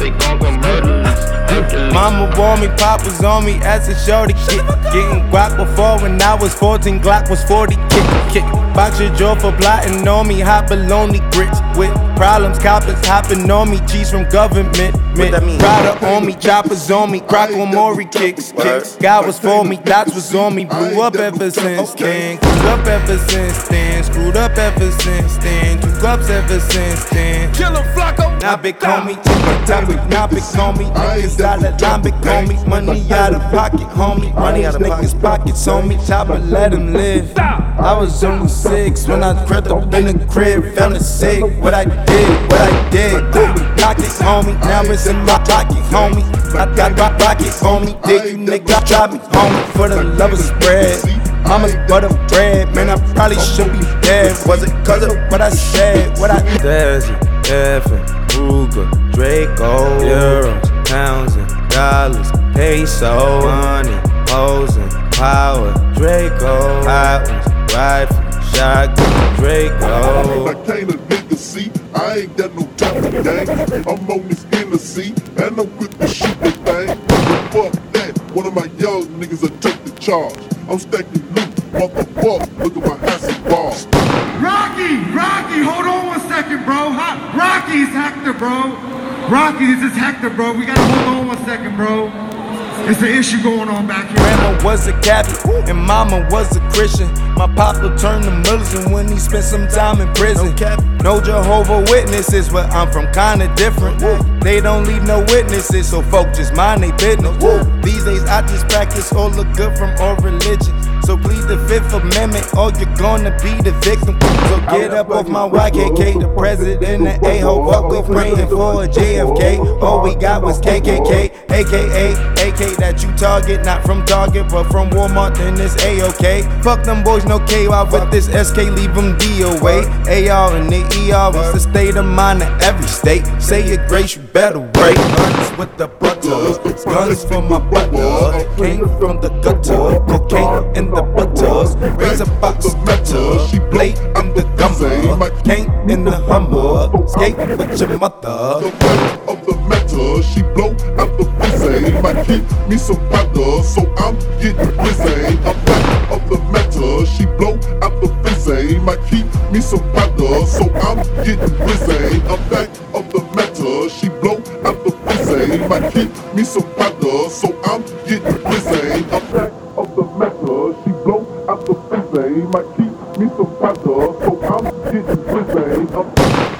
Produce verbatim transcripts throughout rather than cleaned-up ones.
they gon' go murder us. Mama warned me, Pop was on me as a shorty kid. Getting guac before when I was fourteen, Glock was forty. Kick, kick. Box your jaw for plotting on me, hot bologna grits. With problems, coppers hopping on me, cheese from government. Mint, Prada on me, choppers on me, crack on Maury kicks, kicks. God was for me, dots was on me, blew up ever since then. Screwed up ever since then, screwed up ever since then. Two cups ever since then. Kill him, Flacco. Now big homie, tick topic, now big homie. Niggas out of line, big homie. Money out of pocket, homie. Money out of niggas' pockets, homie. Chopper, let him live. I was only six when I crept up in the crib. Found it sick, what I did, what I did. Pocket, homie, now it's in my pocket, homie. I got my pocket, homie. Did you niggas drop me, homie? For the love of spread. Mama's butter bread, man, I probably should be dead. Was it cause of what I said, what I Desi, Effin, Ruger, Draco, Euros, pounds and dollars, peso, money, hoes and power, Draco, hot ones, rifle, shotgun, Draco. I can't a nigga see, I ain't got no time to gang. I'm on this Hennessy, and I'm quick to shoot the thing. But fuck that, one of my young niggas will take the charge. I'm stacking loot, motherfucker, look at my ass and balls. Rocky, Rocky, hold on one second, bro. Huh? Rocky's Hector, bro. Rocky, this is Hector, bro. We gotta hold on one second, bro. It's an issue going on back here. Grandma was a Catholic and mama was a Christian. My papa turned to Muslim when he spent some time in prison. No Jehovah Witnesses, but I'm from kinda different. They don't leave no witnesses, so folk just mind they business. These days I just practice all the good from all religion. So please the Fifth Amendment, or you're gonna be the victim. So get up off my Y K K, the president, the a-hole. What we praying for a J F K? All we got was K K K, A K A, A K that you target, not from Target, but from Walmart, then it's A-OK. Fuck them boys, no K Y with this S K, leave them D O A. A R and the E R is the state of mind of every state. Say your grace, you better break. Guns with the butter, guns for my butter. Came from the gutter, cocaine in the butters. Razor box gutter, blade in the gummer. Came in the Hummer, skate with your mother. The weight of the metal, she blow out the pussy. Might keep me some weather, so I'm getting busy. I'm back of the metal, she blow out the pussy. Might keep me some weather, so I'm getting busy. I'm back of the metal, she blow out the pussy. Might keep me some weather, so I'm getting busy. I'm back of the metal, she blow out the pussy. Might keep me some weather, so I'm getting busy. I'm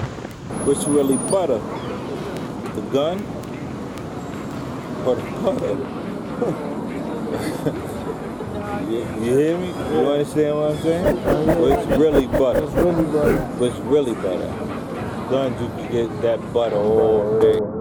What's really butter? The gun? Or the butter? you, you hear me? You understand what I'm saying? What's really butter? What's really butter? What's really butter? Guns, you can get that butter all day.